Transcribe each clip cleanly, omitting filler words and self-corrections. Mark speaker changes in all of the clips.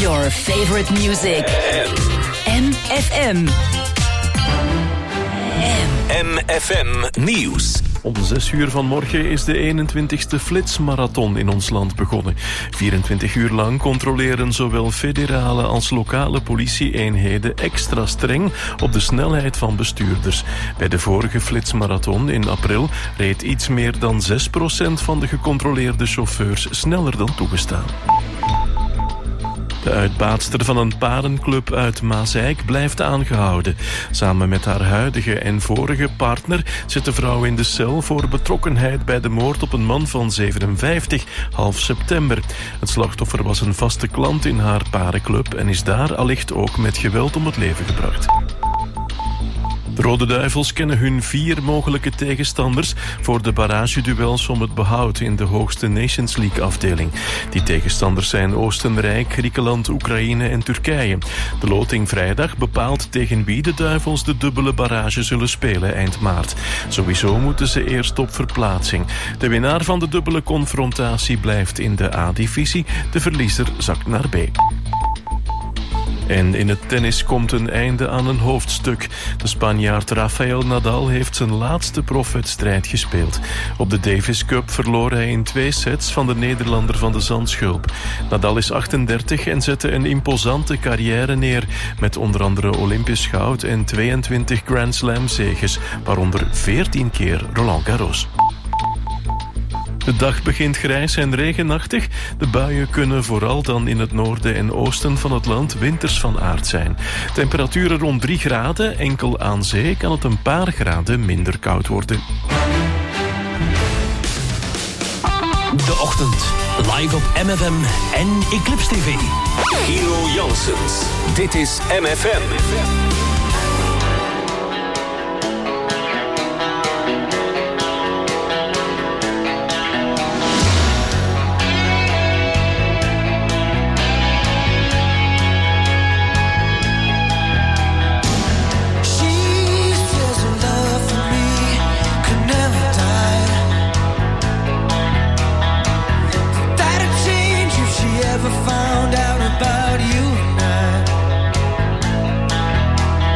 Speaker 1: Your favorite music. MFM.
Speaker 2: MFM Nieuws. Om 6 uur vanmorgen is de 21ste flitsmarathon in ons land begonnen. 24 uur lang controleren zowel federale als lokale politieeenheden extra streng op de snelheid van bestuurders. Bij de vorige flitsmarathon in april reed iets meer dan 6% van de gecontroleerde chauffeurs sneller dan toegestaan. De uitbaatster van een parenclub uit Maaseik blijft aangehouden. Samen met haar huidige en vorige partner zit de vrouw in de cel voor betrokkenheid bij de moord op een man van 57, half september. Het slachtoffer was een vaste klant in haar parenclub en is daar allicht ook met geweld om het leven gebracht. De Rode Duivels kennen hun 4 mogelijke tegenstanders voor de barrageduels om het behoud in de hoogste Nations League-afdeling. Die tegenstanders zijn Oostenrijk, Griekenland, Oekraïne en Turkije. De loting vrijdag bepaalt tegen wie de Duivels de dubbele barrage zullen spelen eind maart. Sowieso moeten ze eerst op verplaatsing. De winnaar van de dubbele confrontatie blijft in de A-divisie, de verliezer zakt naar B. En in het tennis komt een einde aan een hoofdstuk. De Spanjaard Rafael Nadal heeft zijn laatste profwedstrijd gespeeld. Op de Davis Cup verloor hij in 2 sets van de Nederlander van de Zandschulp. Nadal is 38 en zette een imposante carrière neer, met onder andere Olympisch goud en 22 Grand Slam zeges, waaronder 14 keer Roland Garros. De dag begint grijs en regenachtig. De buien kunnen vooral dan in het noorden en oosten van het land winters van aard zijn. Temperaturen rond 3 graden, enkel aan zee kan het een paar graden minder koud worden.
Speaker 3: De ochtend, live op MFM en Eclipse TV.
Speaker 2: Hero Janssens, dit is MFM.
Speaker 4: Found out about you and I.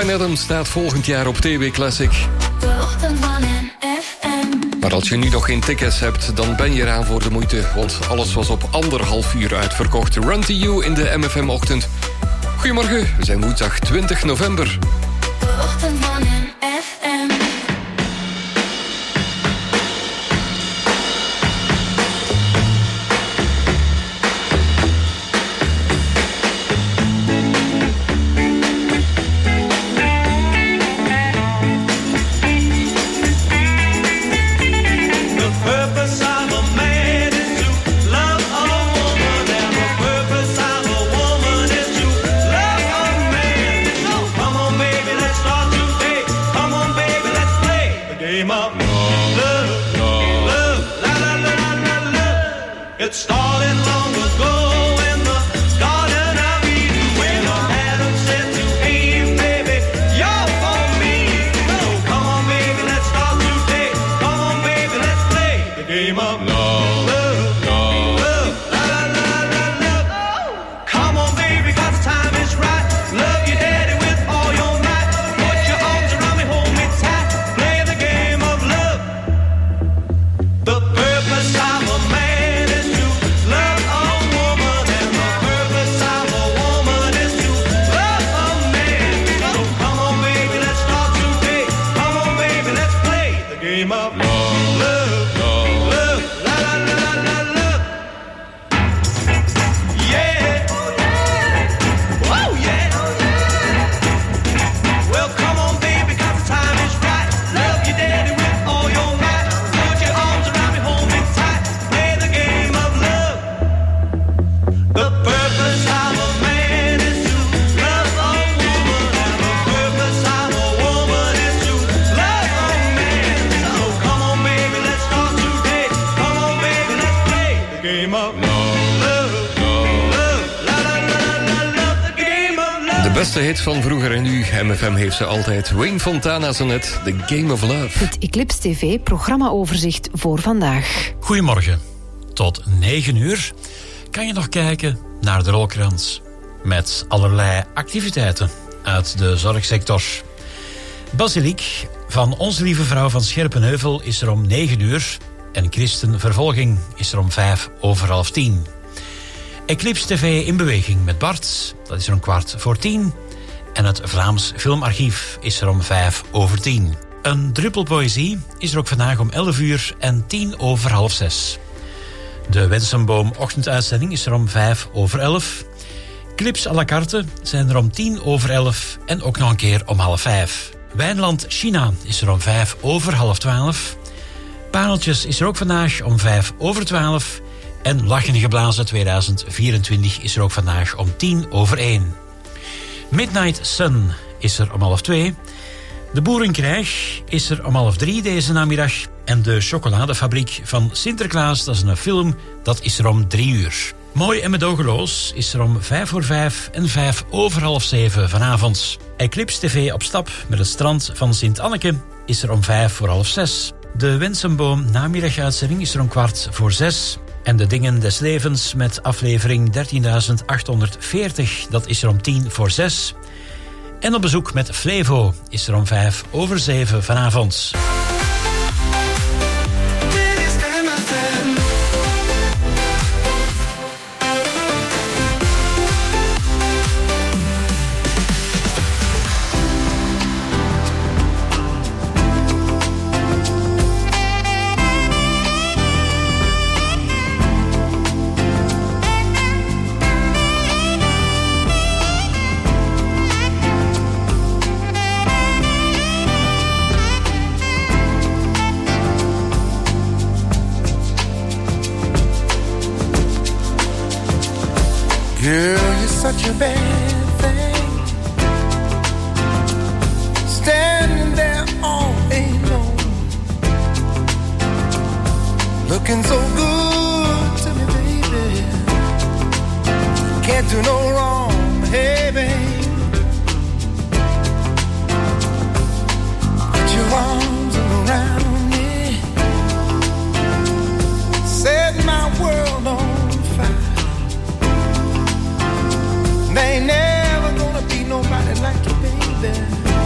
Speaker 4: Bryan Adams staat volgend jaar op TW Classic.
Speaker 5: De ochtend van FM.
Speaker 4: Maar als je nu nog geen tickets hebt, dan ben je eraan voor de moeite. Want alles was op 1,5 uur uitverkocht. Run to You in de MFM-ochtend. Goedemorgen, we zijn woensdag 20 november.
Speaker 5: De ochtend van FM.
Speaker 6: It started long ago in the Garden of Eden when Adam said to Eve, baby, you're for me. So come on, baby, let's start today. Come on, baby, let's play the game of love. Love, la la la la love. Come on, baby, 'cause time is right. Love your daddy with all your might. Put your arms around me, hold me tight. Play the game of love. The purpose of a man.
Speaker 4: De beste hit van vroeger en nu. MFM heeft ze altijd. Wayne Fontana zo net. The Game of Love.
Speaker 7: Het Eclipse TV programmaoverzicht voor vandaag.
Speaker 8: Goedemorgen. Tot 9 uur kan je nog kijken naar de rolkrans. Met allerlei activiteiten uit de zorgsector. Basiliek van Onze Lieve Vrouw van Scherpenheuvel is er om 9 uur. En Christenvervolging is er om 10:05. Eclipse TV in beweging met Bart, dat is er om 10:15. En het Vlaams Filmarchief is er om 5:10. Een druppel poëzie is er ook vandaag om 11 uur en 6:10. De Wensenboom ochtenduitzending is er om 5:11. Clips à la carte zijn er om 10:11 en ook nog een keer om 4:30. Wijnland China is er om 5:11. Pareltjes is er ook vandaag om 5:12. En Lachen Geblazen 2024 is er ook vandaag om 1:10. Midnight Sun is er om 2:30. De Boerenkrijg is er om 2:30 deze namiddag. En de Chocoladefabriek van Sinterklaas, dat is een film, dat is er om 3 uur. Mooi en medogeloos is er om 5:05 en 7:05 vanavond. Eclipse TV op stap met het strand van Sint-Anneke is er om 5:45. De Wensenboom namiddaguitzending is er om 5:15. En de Dingen des Levens met aflevering 13.840, dat is er om 5:10. En op bezoek met Flevo is er om 6:05 vanavond.
Speaker 9: Girl, you're such a bad thing, standing there all alone, looking so good to me, baby. Can't do no wrong, hey, babe. Put your arms around me, set my world on fire. There ain't never gonna be nobody like you, baby.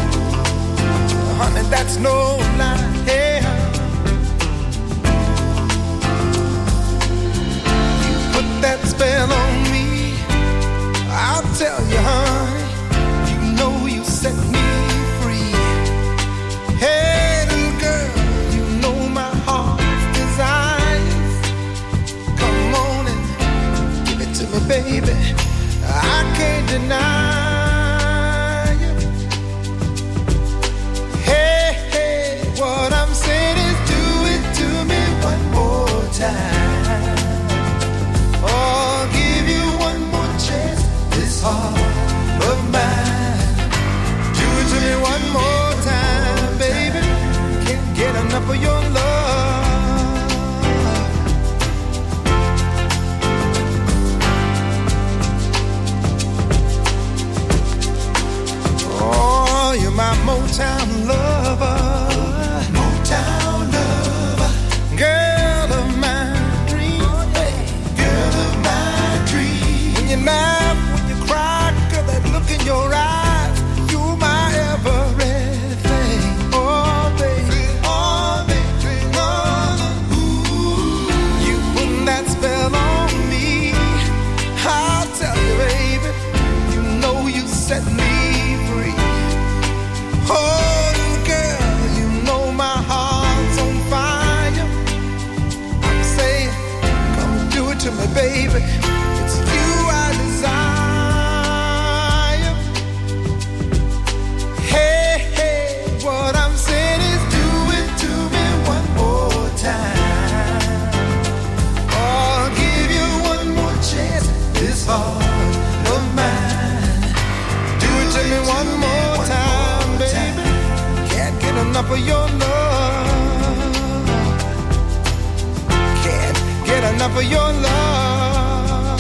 Speaker 9: enough for your love.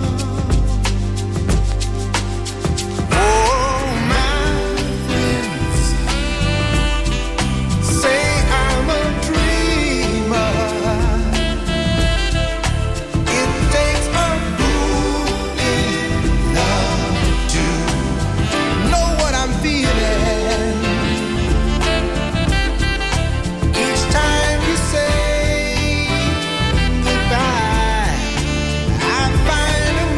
Speaker 9: Oh, my friends say I'm a dreamer. It takes a fool in love to know what I'm feeling. Each time you say goodbye, I find a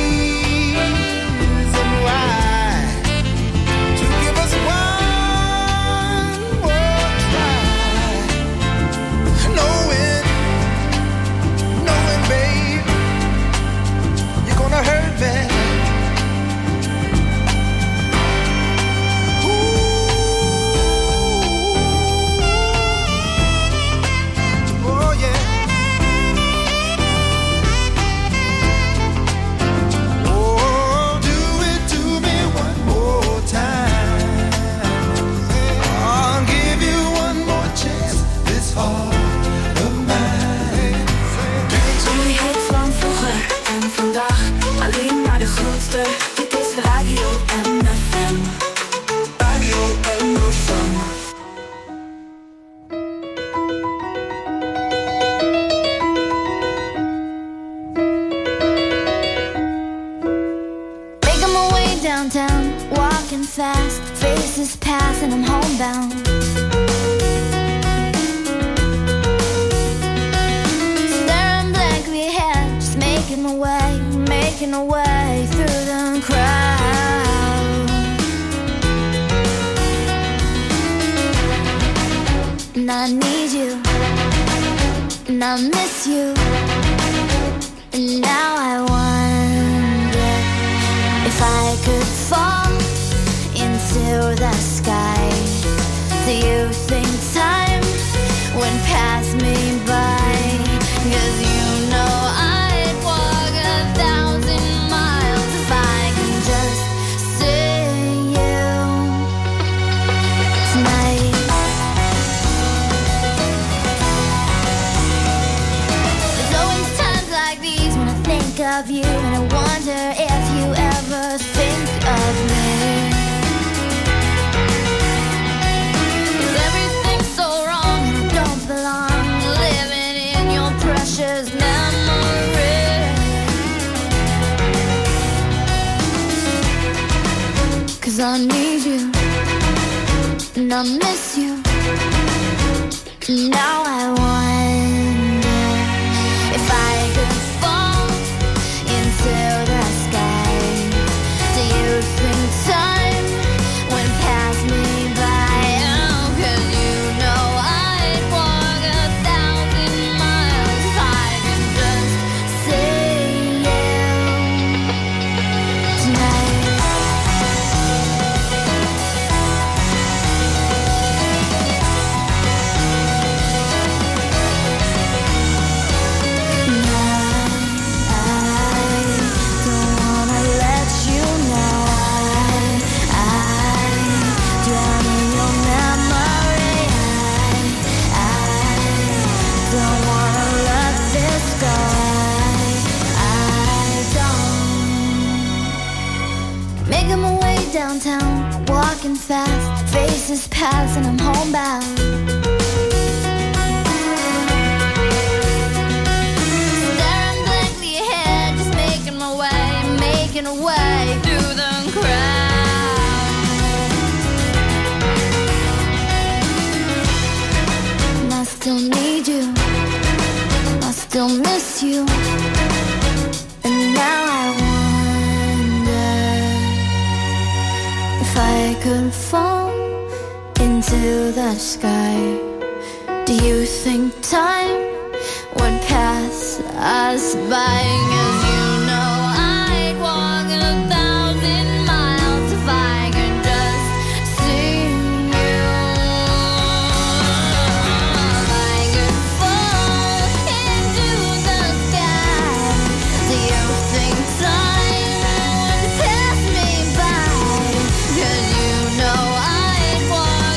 Speaker 9: reason why to give us one more try. Knowing, babe, you're gonna hurt me. Ooh. Oh, yeah. Oh, do it to me one more time. I'll give you one more chance. This heart of mine.
Speaker 5: Doe je hit van vroeger en vandaag. Alleen maar de grootste. Dit is Radio MFM. Radio MFM.
Speaker 10: Making my way downtown, walking fast, faces pass and I'm homebound. Staring blankly ahead, just making my way through the crowd. And I need you, and I miss you, and now I wonder if I could fall into the sky. Do you think time would pass me by? 'Cause you know I'd walk 1,000 miles if I can just see you tonight. There's always times like these when I think of you, and I wonder if you ever think of me. 'Cause everything's so wrong and I don't belong, living in your precious memory. 'Cause I need you, and I miss you, and now I wonder if I could fall into the sky. Do you think time would pass me by? Oh, 'cause you know I'd walk 1,000 miles if I could just see you tonight. Making my way downtown, walking fast, faces pass and I'm homebound. Staring blankly ahead, just making my way through the crowd. And I still need you, I still miss you, and now I wonder if I could fall into the sky. Do you think time would pass us by? 'Cause you know I'd walk 1,000 miles if I could just see you. If I could fall into the sky. Do you think time would pass me by? 'Cause you know I'd walk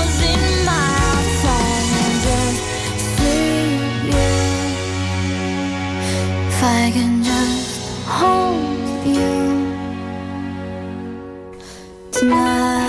Speaker 10: 1,000 miles if I could just see you. I can just hold you tonight.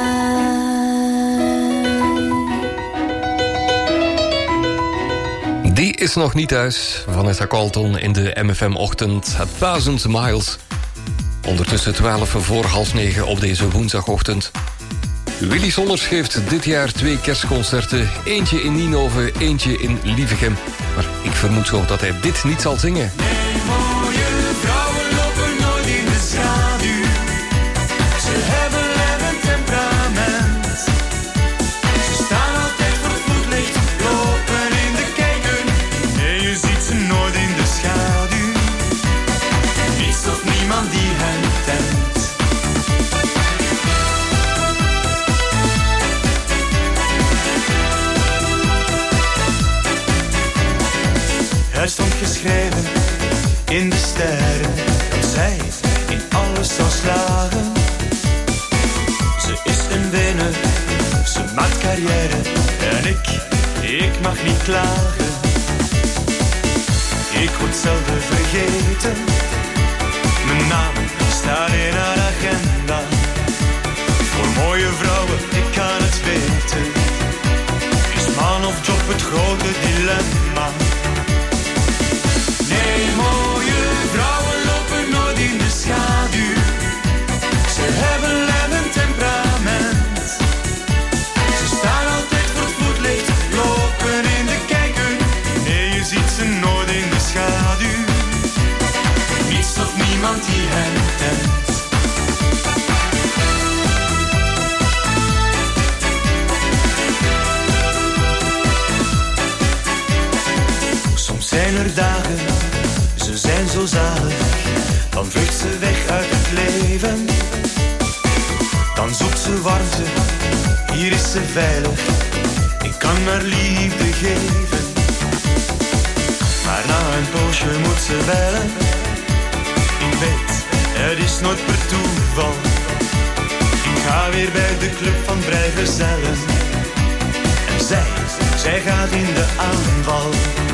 Speaker 4: Die is nog niet thuis. Vanessa Carlton in de MFM-ochtend 1000 Miles. Ondertussen 8:12 op deze woensdagochtend. Willy Sommers geeft dit jaar 2 kerstconcerten. Eentje in Nienhoven, eentje in Lievegem. Maar ik vermoed zo dat hij dit niet zal zingen.
Speaker 6: Nee, mooie vrouwen lopen nooit in de schaduw. Ze hebben lef en temperament. Ze staan altijd voor het voetlicht, lopen in de kijken. Nee, je ziet ze nooit in de schaduw. Niets of niemand die hen temt. Er stond geschreven in de sterren dat zij in alles zou slagen. Ze is een winnaar, ze maakt carrière en ik mag niet klagen. Ik word zelden vergeten, mijn naam staat in haar agenda. Voor mooie vrouwen, ik kan het weten, is man of job het grote dilemma. Nee, mooie vrouwen lopen nooit in de schaduw. Ze hebben lef en temperament. Ze staan altijd voor het voetlicht, lopen in de kijken. Nee, je ziet ze nooit in de schaduw. Niets of niemand die hen temt. Soms zijn er dagen, ze zijn zo zalig, dan vlucht ze weg uit het leven. Dan zoekt ze warmte, hier is ze veilig, ik kan haar liefde geven. Maar na een poosje moet ze bellen, ik weet, het is nooit per toeval. Ik ga weer bij de club van vrijgezellen, en zij gaat in de aanval.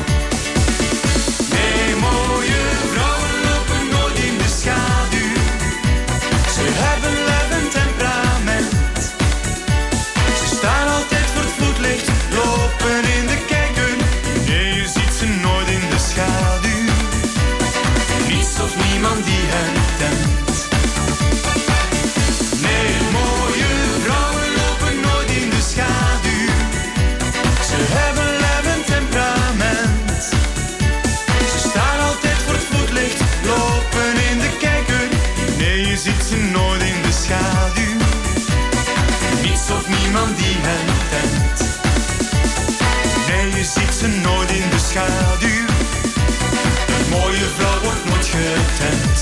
Speaker 6: Nee, mooie vrouwen lopen nooit in de schaduw. Ze hebben lef en temperament. Ze staan altijd voor het voetlicht, lopen in de kijken. Nee, je ziet ze nooit in de schaduw. Niets of niemand die hen temt. Nee, mooie vrouwen lopen nooit in de schaduw. Ze hebben lef en temperament. Staan altijd voor het voetlicht, lopen in de kijker. Nee, je ziet ze nooit in de schaduw. Niets of niemand die hen temt. Nee, je ziet ze nooit in de schaduw. Een mooie vrouw wordt nooit getemd.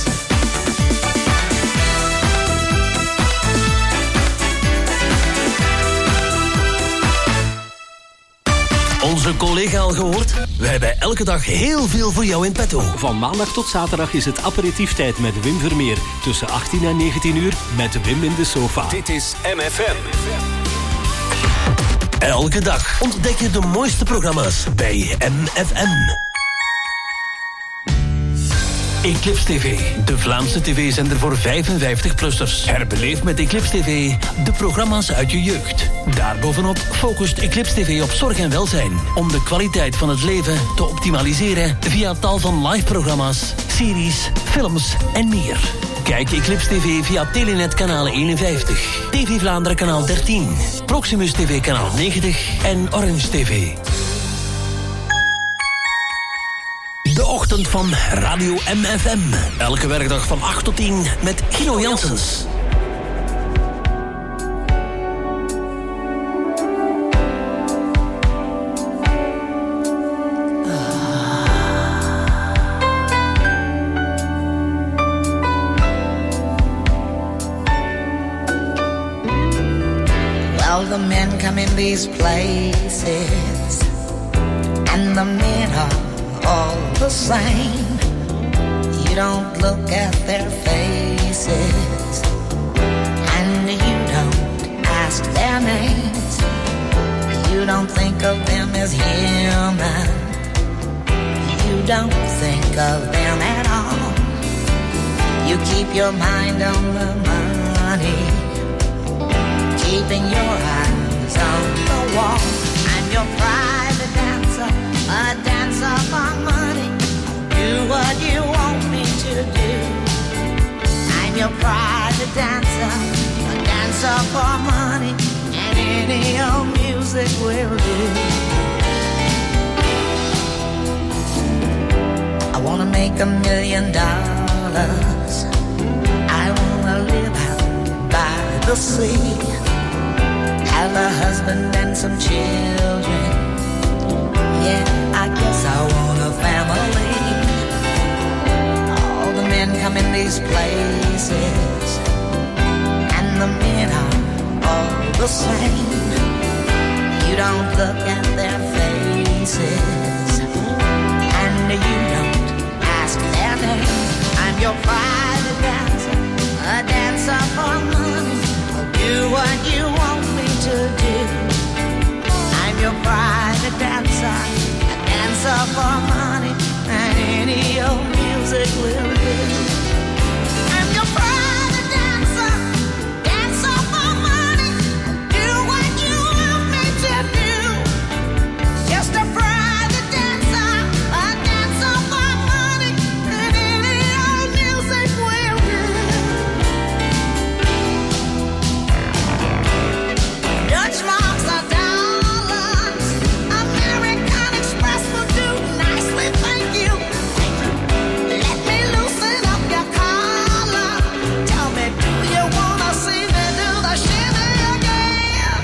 Speaker 3: Onze collega al gehoord? We hebben elke dag heel veel voor jou in petto.
Speaker 11: Van maandag tot zaterdag is het aperitieftijd met Wim Vermeer. Tussen 18 en 19 uur met Wim in de sofa.
Speaker 3: Dit is MFM. Elke dag ontdek je de mooiste programma's bij MFM. Eclipse TV, de Vlaamse tv-zender voor 55-plussers. Herbeleef met Eclipse TV de programma's uit je jeugd. Daarbovenop focust Eclipse TV op zorg en welzijn, om de kwaliteit van het leven te optimaliseren via tal van live-programma's, series, films en meer. Kijk Eclipse TV via Telenet kanaal 51, TV Vlaanderen kanaal 13, Proximus TV kanaal 90 en Orange TV. De ochtend van Radio MFM. Elke werkdag van 8 tot 10 met Guido Janssens.
Speaker 12: Well, the men come in these places, and the men are all the same. You don't look at their faces, and you don't ask their names. You don't think of them as human. You don't think of them at all. keep your mind on the money, keeping your eyes on the wall. I'm your private dancer, a dancer for money. Do what you want me to do. I'm your private dancer, a dancer for money, and any old music will do. I wanna make $1 million. I wanna live out by the sea, have a husband and some children. Yeah, I guess I want a family. All the men come in these places, and the men are all the same. You don't look at their faces, and you don't ask their name. I'm your private dancer, a dancer for money. I'll do what you want me to do. I'm your private dancer, a dancer for money, and any old music will do. I'm your private dancer, dancer for money. Do what you want me to do. Just a private dancer, a dancer for money, and any old music will do. Dutch marks are dollars, American Express will do nicely, thank you. Let me loosen up your collar. Tell me, do you wanna see me do the shimmy again?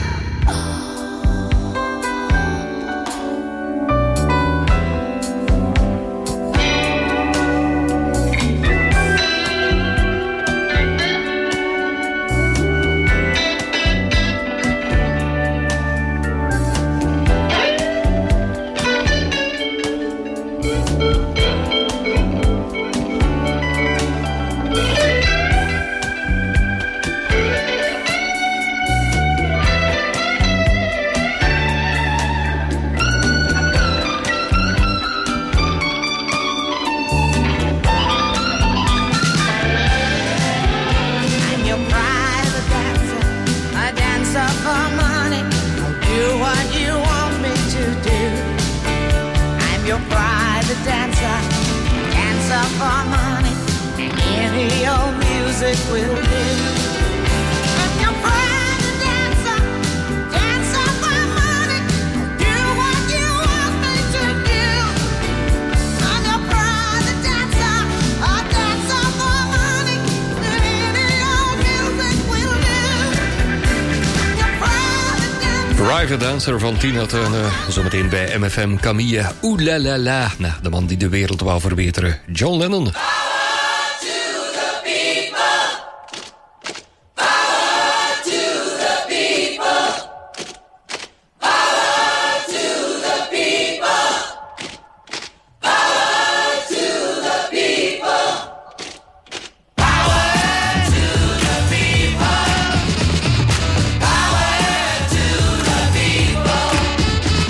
Speaker 12: I'm your private dancer, a dancer for money. I'll do what you want me to do. I'm your private dancer, dancer for money, and any old music will do. I'm your private dancer, dancer for money. I'll do what you want me to do. I'm your private dancer, a dancer for money, and any old music will do. I'm your private dancer.
Speaker 4: Private Dancer van Tina Turner. Zometeen bij MFM Camille. Oeh la la la. Nou, de man die de wereld wou verbeteren. John Lennon.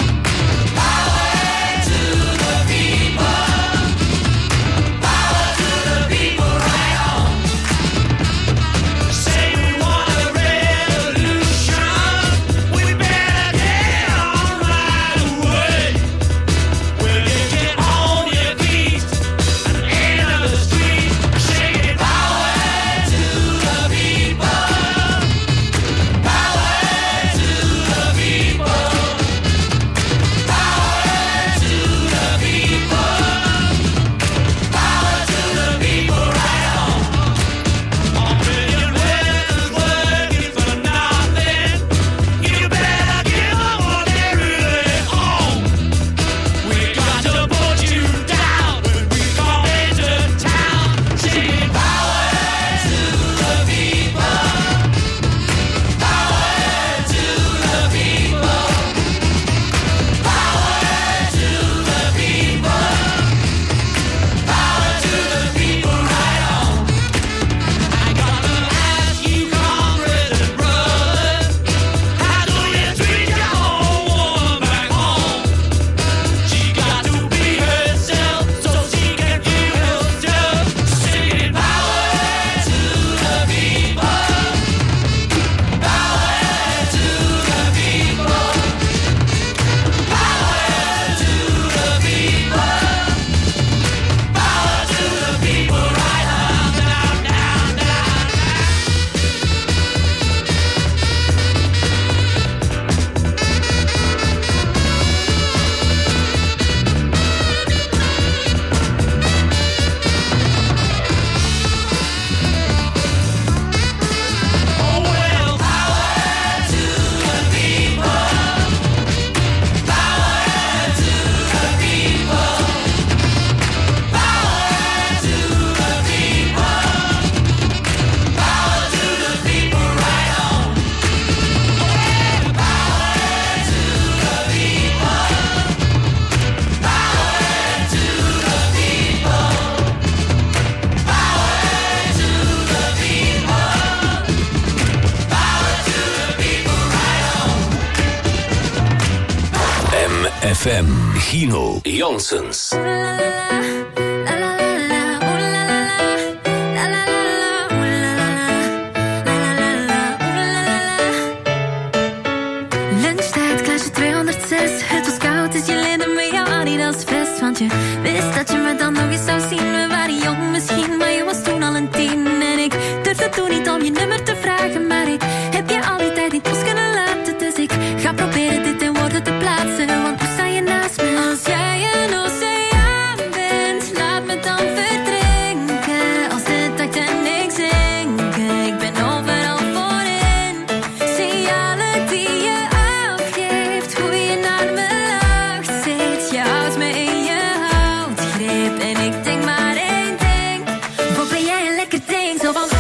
Speaker 6: Power
Speaker 3: FM. Gino Janssens.
Speaker 13: Lunchtijd, klasje 206. Het was koud, dus je leende me jouw Adidas vest. Want je wist dat je me dan nog eens zou zien. We waren jong misschien, maar je was toen al een 10. En ik durfde toen niet om je nummer te vragen. Maar ik heb je al die tijd niet los kunnen laten. Dus ik ga proberen dit in woorden te plaatsen. Want nu sta je naast me. Als jij een oceaan bent, laat me dan verdrinken. Als de Titanic zinken, ik ben overal voorin. Signalen die je afgeeft, hoe je naar me lacht zit. Je houdt me in je houtgreep en ik denk maar één ding. Wat ben jij een lekker ding, zo van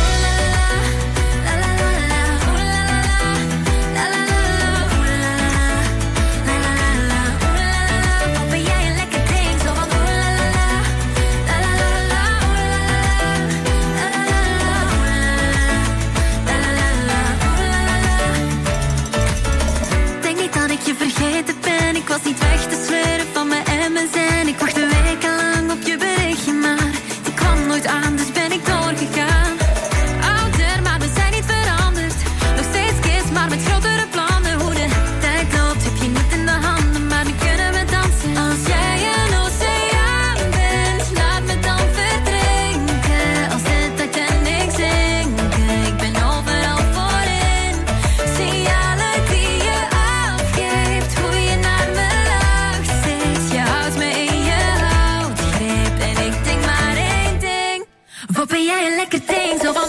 Speaker 13: vergeten ben. Ik was niet weg te sleuren van mijn MSN. Ik wachtte wekenlang op je berichtje, maar die kwam nooit aan, dus ben ik doorgegaan. Ouder, maar we zijn niet veranderd. Nog steeds kids, maar met grotere plannen. Hoe de tijd loopt, heb je niet in de handen, maar nu kunnen we dansen. Als jij een oceaan bent, laat me dan verdrinken. Als de Titanic zinken, ik ben overal voorin. Signalen die je afgeeft, hoe je naar me lacht zit. Je houdt me in je houtgreep en ik denk maar één ding. Wat ben jij een lekker ding, zo van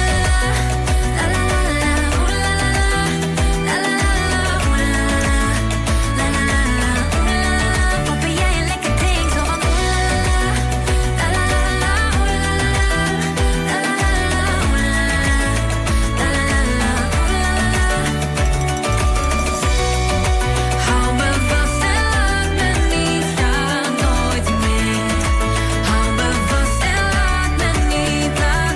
Speaker 13: wat ben jij een lekker ding, zo van hou me vast en laat me niet gaan, nooit meer. Hou me vast en laat me niet gaan.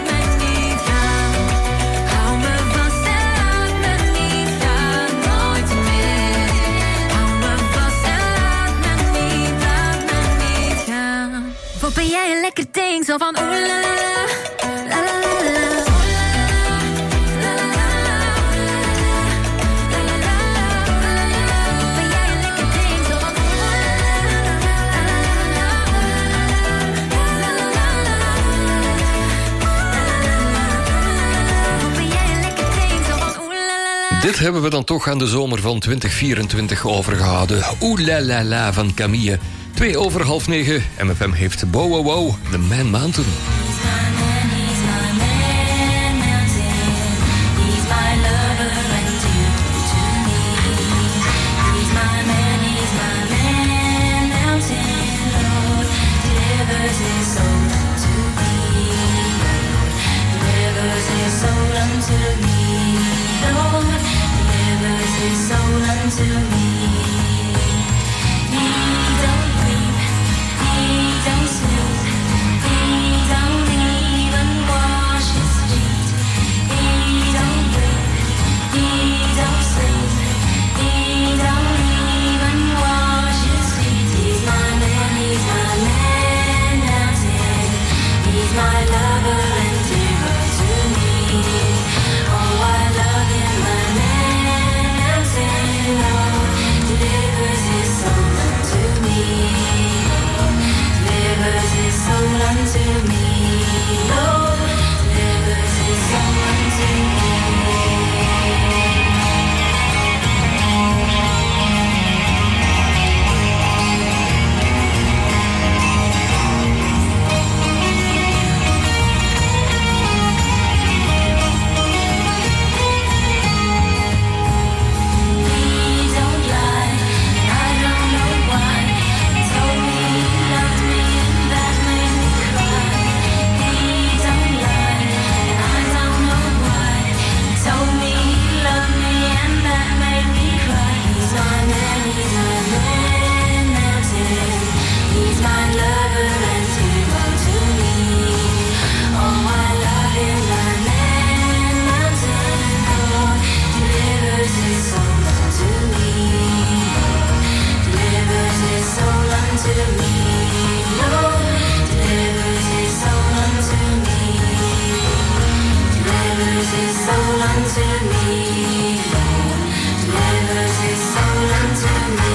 Speaker 13: Hou me vast en laat me niet gaan, nooit meer. Hou me vast en laat me niet gaan. Wat ben jij een lekker ding, zo van oeh la la la, la la la la.
Speaker 4: Dit hebben we dan toch aan de zomer van 2024 overgehouden. Oeh la la la van Camille. 8:02. MFM heeft Wow Wow Wow, The Man Mountain.
Speaker 13: He don't
Speaker 5: delivers his soul unto me. Delivers his soul unto me. Delivers his soul unto me.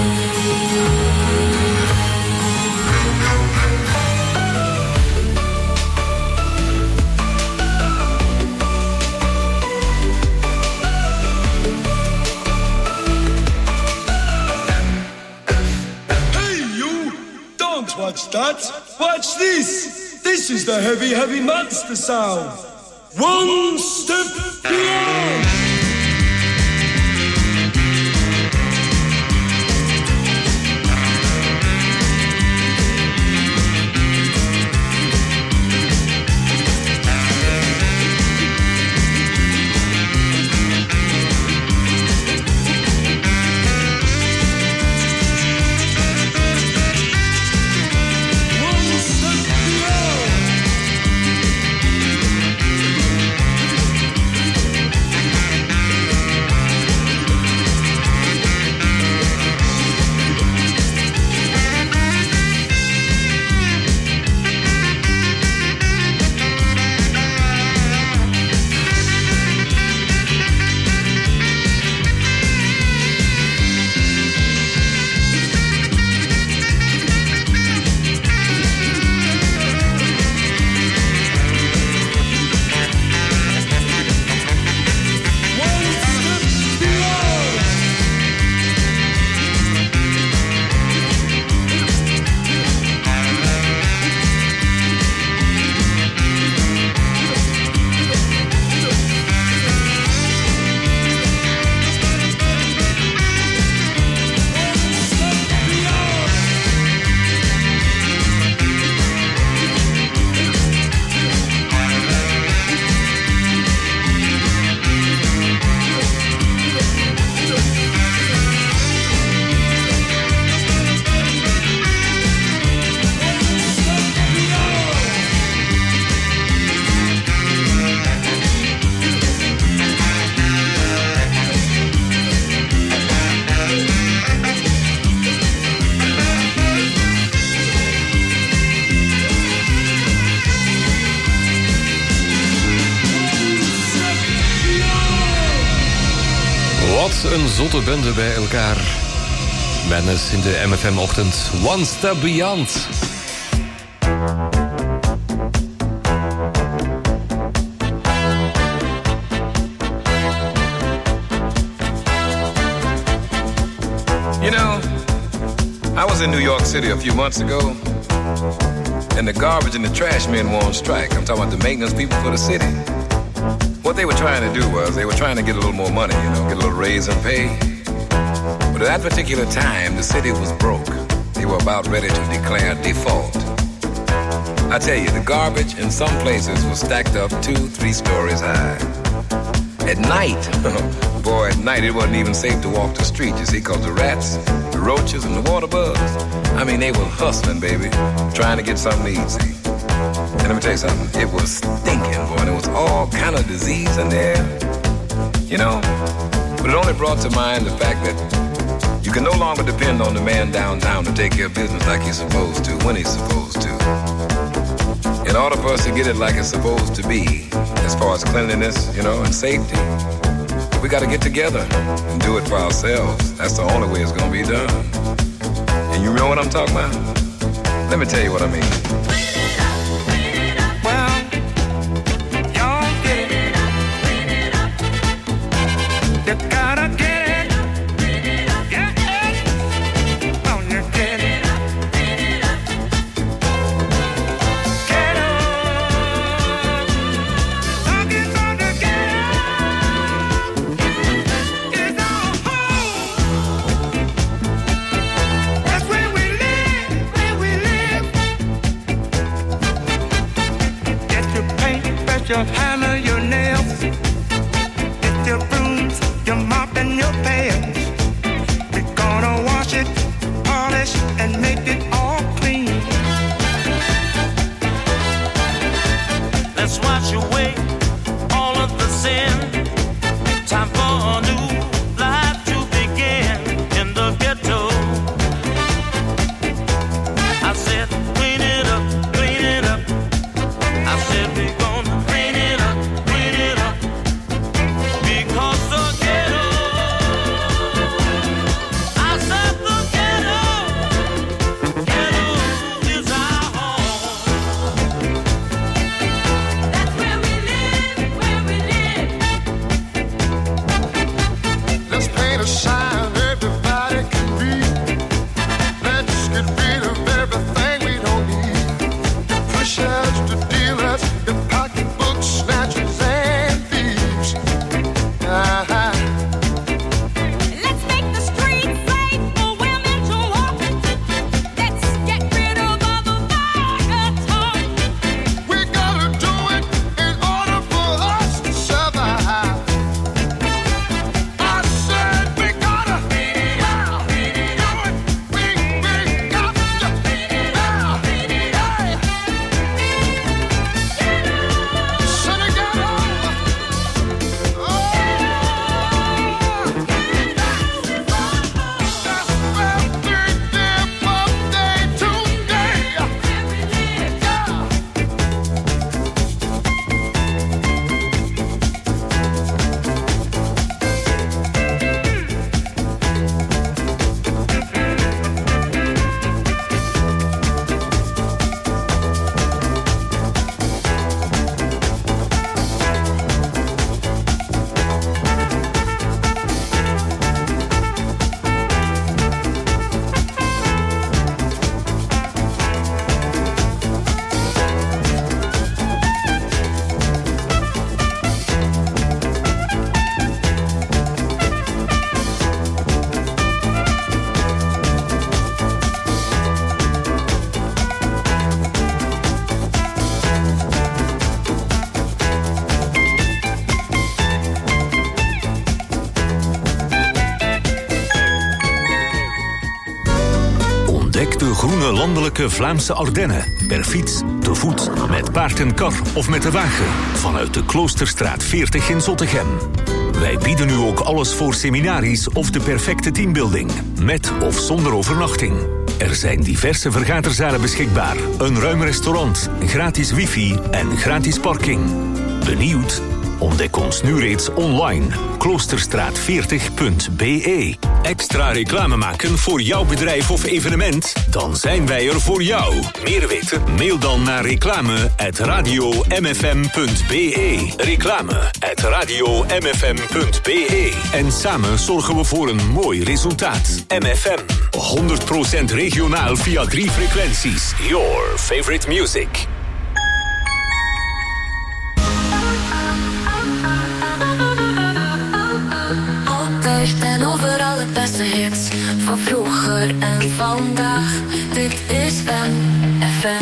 Speaker 14: Watch that. Watch this. This is the heavy, heavy monster sound. One step beyond.
Speaker 4: Een zotte bende bij elkaar. Madness in de MFM-ochtend. One Step Beyond.
Speaker 15: You know, I was in New York City a few months ago, and the garbage and the trash men were on strike. I'm talking about the maintenance people for the city. What they were trying to do was they were trying to get a little more money, you know, get a little raise in pay. But at that particular time, the city was broke. They were about ready to declare default. I tell you, the garbage in some places was stacked up 2-3 stories high. At night, boy, at night it wasn't even safe to walk the street, you see, because the rats, the roaches, and the water bugs, I mean, they were hustling, baby, trying to get something to eat, see. And let me tell you something, it was stinking, boy, and it was all kind of disease in there, you know. But it only brought to mind the fact that you can no longer depend on the man downtown to take care of business like he's supposed to, when he's supposed to. In order for us to get it like it's supposed to be, as far as cleanliness, you know, and safety, we got to get together and do it for ourselves. That's the only way it's going to be done. And you know what I'm talking about? Let me tell you what I mean.
Speaker 16: Your hammer, your nails, get your brooms, your mop and your pails. We're gonna wash it, polish and make it all clean.
Speaker 6: Let's wash away all of the sin. Time for a new life to begin in the ghetto. I said, clean it
Speaker 17: lange landelijke Vlaamse Ardennen. Per fiets, te voet, met paard en kar of met de wagen. Vanuit de Kloosterstraat 40 in Zottegem. Wij bieden nu ook alles voor seminaries of de perfecte teambuilding. Met of zonder overnachting. Er zijn diverse vergaderzalen beschikbaar. Een ruim restaurant, gratis wifi en gratis parking. Benieuwd? Ontdek ons nu reeds online. Kloosterstraat40.be. Extra reclame maken voor jouw bedrijf of evenement? Dan zijn wij er voor jou. Meer weten? Mail dan naar reclame@radiomfm.be. Reclame@radiomfm.be. En samen zorgen we voor een mooi resultaat. MFM. 100% regionaal via 3 frequenties. Your favorite music.
Speaker 13: En overal het beste hits van vroeger en vandaag. Dit is MFM.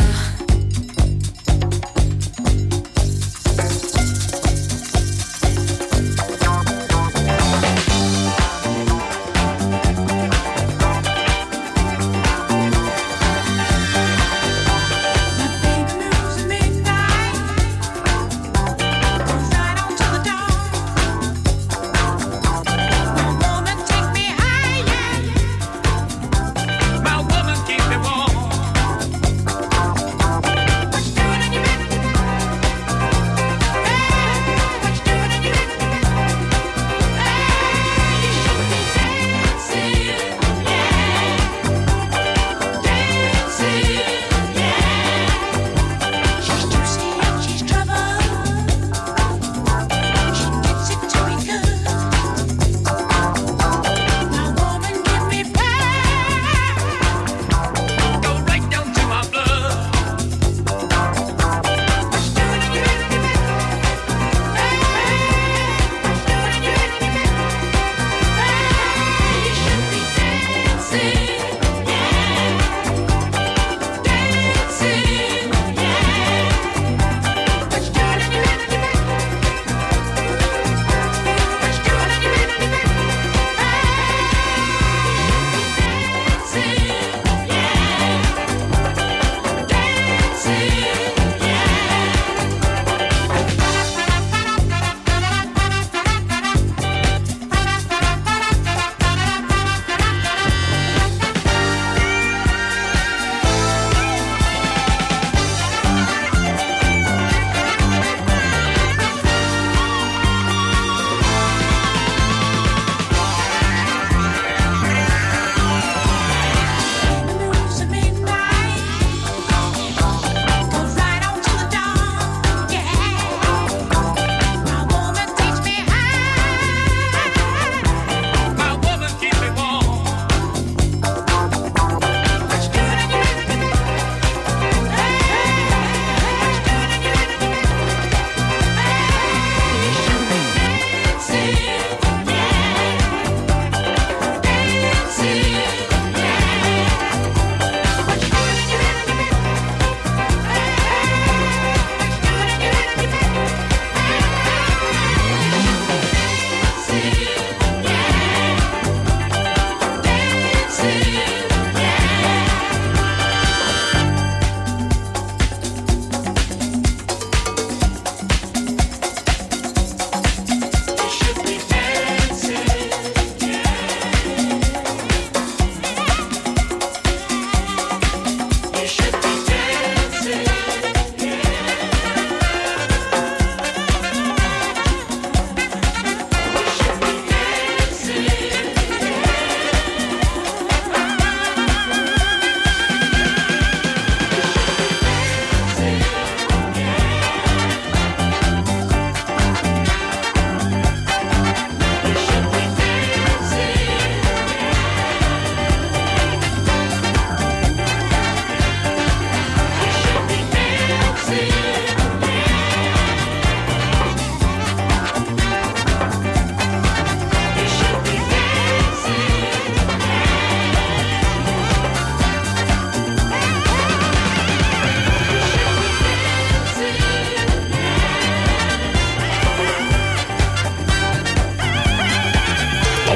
Speaker 6: My woman keep me warm.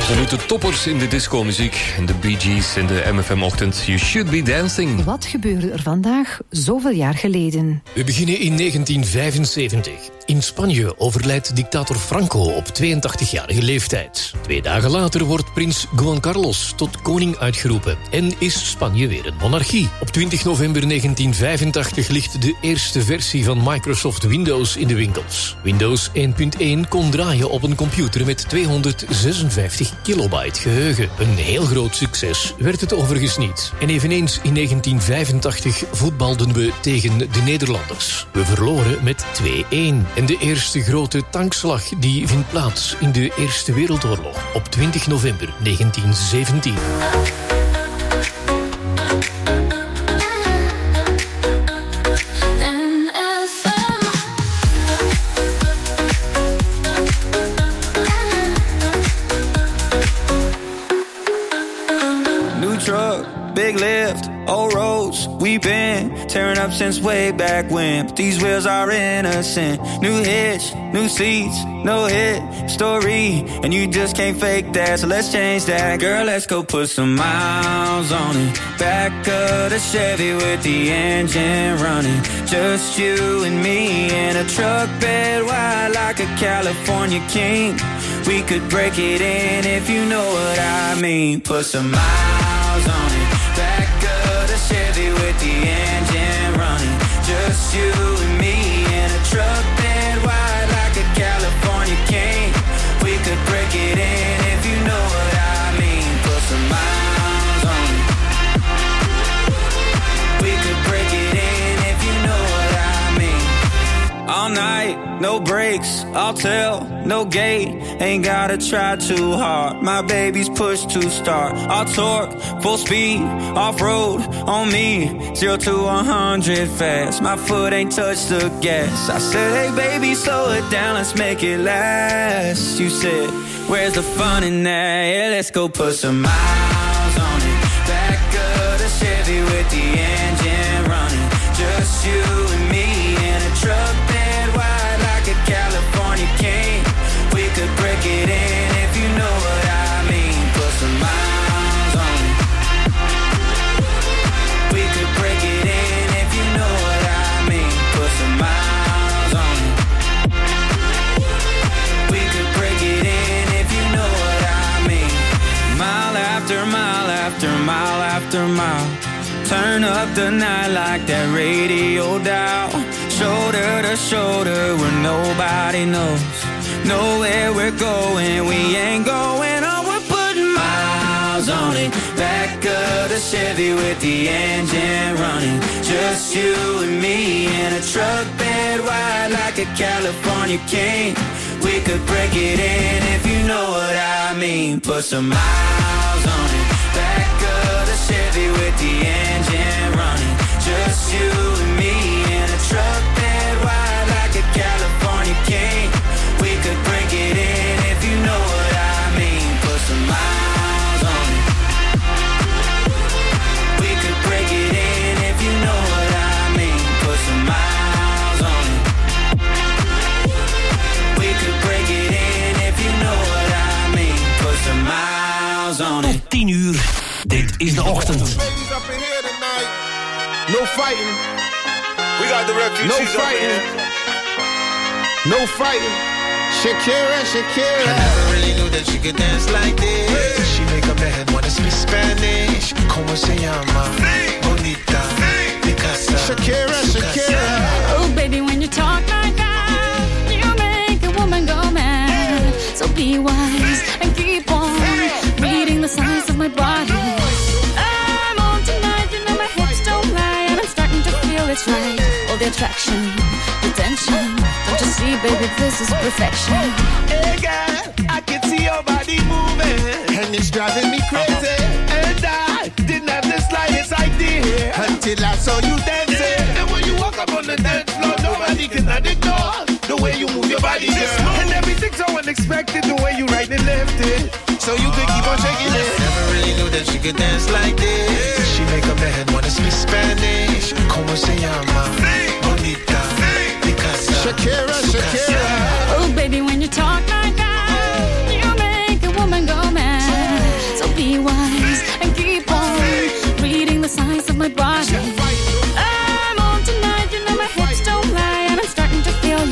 Speaker 4: Absolute toppers in de discomuziek. De Bee Gees in de MFM-ochtend. You should be dancing.
Speaker 7: Wat gebeurde er vandaag zoveel jaar geleden?
Speaker 18: We beginnen in 1975. In Spanje overlijdt dictator Franco op 82-jarige leeftijd. 2 dagen later wordt prins Juan Carlos tot koning uitgeroepen en is Spanje weer een monarchie. Op 20 november 1985 ligt de eerste versie van Microsoft Windows in de winkels. Windows 1.1 kon draaien op een computer met 256 kilobyte geheugen. Een heel groot succes werd het overigens niet. En eveneens in 1985 voetbalden we tegen de Nederlanders. We verloren met 2-1. En de eerste grote tankslag die vindt plaats in de Eerste Wereldoorlog op 20 november 1917.
Speaker 19: New truck, big lift, old roads. We've been tearing up since way back when, but these wheels are innocent. New hitch, new seats, no hit story, and you just can't fake that, so let's change that. Girl, let's go put some miles on it. Back of the Chevy with the engine running. Just you and me in a truck bed wide like a California king. We could break it in if you know what I mean. Put some miles on it. Back of the Chevy with the engine running. Just you and me in a truck bed wide like a California king. We could break it in if you know what I mean. Put some miles on it. We could break it in if you know what I mean. All night, no breaks, I'll tell, no gate. Ain't gotta try too hard. My baby's push to start. I'll torque, full speed, off-road on me. 0 to 100 fast. My foot ain't touched the gas. I said, hey baby, slow it down, let's make it last. You said, where's the fun in that? Yeah, let's go put some miles on it. Back of the Chevy with the engine running. Just you and me in a truck bed wide like a California king. We could break it in if you know what I mean. Put some miles on it. We could break it in if you know what I mean. Put some miles on it. We could break it in if you know what I mean. Mile after mile after mile after mile. Turn up the night like that radio dial. Shoulder to shoulder where nobody knows. Know where we're going, we ain't going on. We're putting miles on it. Back of the Chevy with the engine running. Just you and me in a truck bed wide like a California king. We could break it in if you know what I mean. Put some miles on it. Back of the Chevy with the engine running. Just you and me in a truck bed wide like a California king. We could break it in if you know what I mean. Put some miles on it. We could break it in if you know what I mean. Put some miles on it. We could break it in if you know what I mean. Put some miles on it.
Speaker 3: Tot 10 uur. Dit is de ochtend.
Speaker 20: No fighting.
Speaker 6: We got the refugees
Speaker 20: No fighting. No fighting. Shakira, Shakira.
Speaker 21: I never really knew that she could dance like this. She make a man wanna speak Spanish. Como se llama? Bonita. Picasa.
Speaker 20: Shakira, Shakira.
Speaker 13: Oh, baby, when you talk like that, you make a woman go mad. So be wise and keep on reading the signs of my body. I'm on tonight, you know my hips don't lie, and I'm starting to feel it's right. All the attraction, the tension. Don't you see, baby, this is perfection.
Speaker 21: Hey girl, I can see your body moving,
Speaker 20: And it's driving me crazy.
Speaker 21: and I didn't have the slightest idea
Speaker 20: Until I saw you dancing.
Speaker 21: And when you walk up on the dance floor, nobody can ignore the way you move your body, girl. And everything's so unexpected, the way you right and left it,
Speaker 20: So you could keep on shaking it.
Speaker 21: Never really knew that she could dance like this. She make a man wanna speak Spanish. Como se llama? Bonita. Picasa.
Speaker 20: Shakira, Shakira.
Speaker 13: Oh, baby, when you talk like that, you make a woman go mad.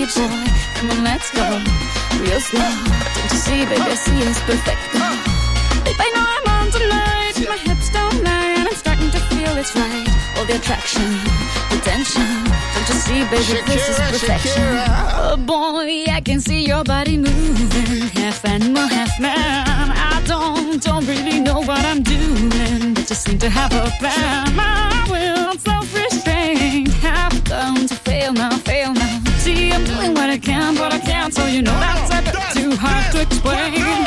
Speaker 13: you, boy. Come on, let's go. Real slow. Don't you see, baby, I see it's perfect. Babe, I know I'm on tonight. My hips don't lie, and I'm starting to feel it's right. All the attraction, the tension. Don't you see, baby, Shakira, this is perfection. Shakira. Oh boy, I can see your body moving, half animal, half man. I don't really know what I'm doing, but just seem to have a plan. My will, self-restraint, have come to fail now. See, I'm doing what I can, but I can't, so you know that's a bit too hard to explain.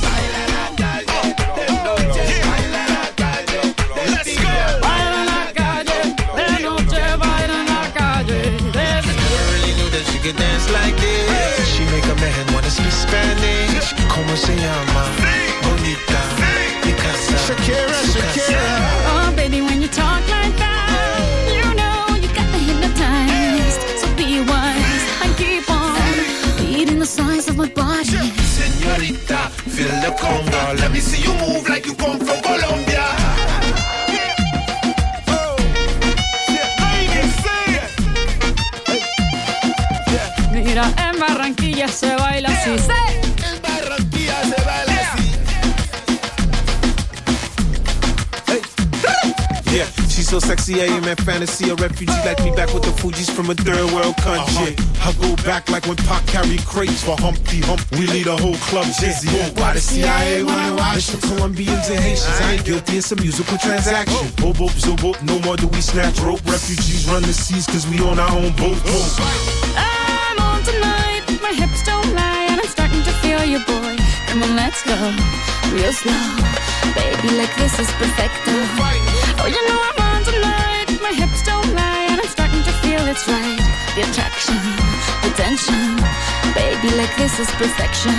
Speaker 21: Dance like this. She make a man wanna speak Spanish. Como se llama? Bonita. Picasa. Shakira.
Speaker 13: Oh, baby, when you talk like that, you know you got me hypnotized. So be wise and keep on beating the size of my body.
Speaker 21: Señorita, feel the conga. Let me see you move like you come from Colombia.
Speaker 13: Mira, en Barranquilla se baila así.
Speaker 21: En Barranquilla se baila así. Hey. Yeah, she's so sexy, I am in fantasy. A refugee like me back with the Fugees from a third world country. I go back like when Pac carried crates for Humpty Hump. We lead a whole club dizzy. Why the CIA wanna watch the Colombians and Haitians? I ain't guilty, it's a musical transaction. Boop, boop, zo, boop, no more do we snatch rope. Refugees run the seas cause we on our own boat.
Speaker 13: I'm on tonight, my hips don't lie, and I'm starting to feel you, boy. Come on, let's go, real slow. Baby, like this is perfecto. Oh, you know I'm on tonight, my hips don't lie, and I'm starting to feel it's right. The attraction, the tension. Baby, like this is perfection.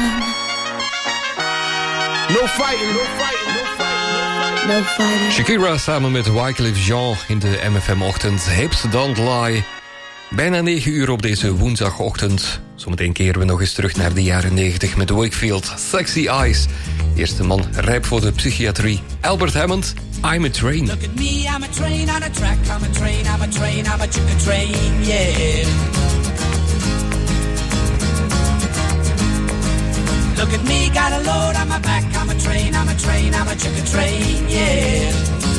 Speaker 21: No fighting.
Speaker 13: No fighting.
Speaker 4: Shakira samen met Wyclef Jean in de MFM-ochtend. Hips Don't Lie. Bijna 9 uur op deze woensdagochtend. Zometeen keren we nog eens terug naar de jaren 90 met Wakefield. Sexy Eyes. De eerste man rijp voor de psychiatrie. Albert Hammond, I'm a Train.
Speaker 1: Look at me, I'm a train on a track. I'm a train, I'm a train, I'm a chicken train, yeah. Look at me, got a load on my back. I'm a train, I'm a train, I'm a chicken train, yeah.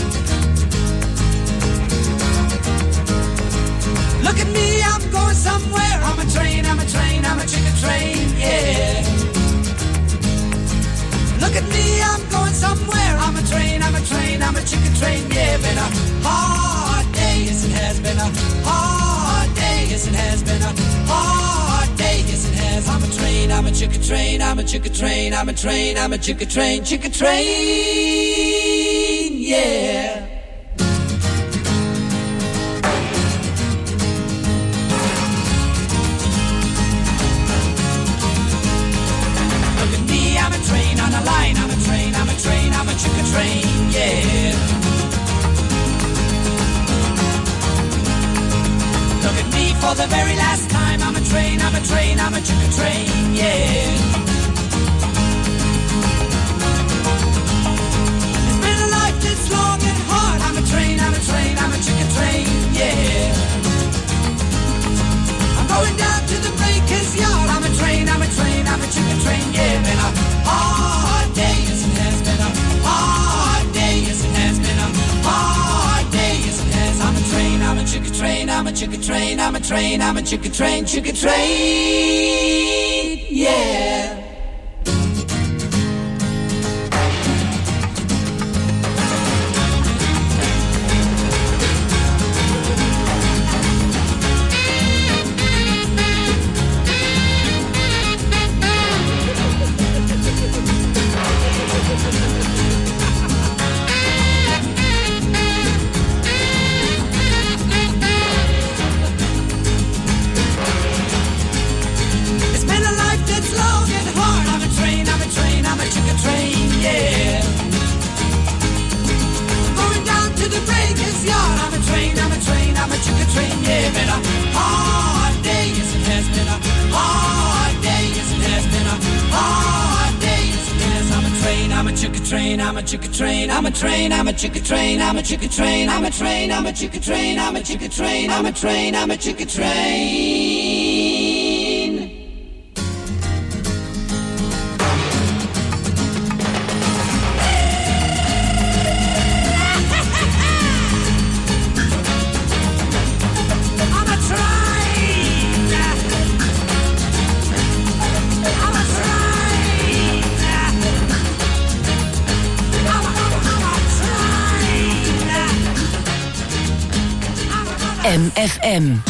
Speaker 1: Look at me, I'm going somewhere. I'm a train, I'm a train, I'm a chicken train, yeah. Look at me, I'm going somewhere. I'm a train, I'm a train, I'm a chicken train, yeah. Been a hard day, yes it has been a hard day, yes it has been a hard day, yes it has. I'm a train, I'm a chicken train, I'm a chicken train, I'm a train, I'm a chicken train, yeah. On a line, I'm a train, I'm a train, I'm a chicken train, yeah. Look at me for the very last time. I'm a train, I'm a train, I'm a chicken train, yeah. It's been a life that's long and hard. I'm a train, I'm a train, I'm a chicken train, yeah. I'm going down to the breaker's yard. I'm a train, I'm a train, I'm a chicken train, yeah. Been a hard day, yes it has been a hard day, yes it has been a hard day, yes it has. I'm a train, I'm a chicken train, I'm a chicken train, I'm a train, I'm a chicken train, yeah. I'm a chicken train, I'm a train, I'm a chicken train, I'm a chicken train, I'm a train, I'm a chicken train, I'm a chicken train, I'm a train, I'm a chicken train.
Speaker 7: Jam FM.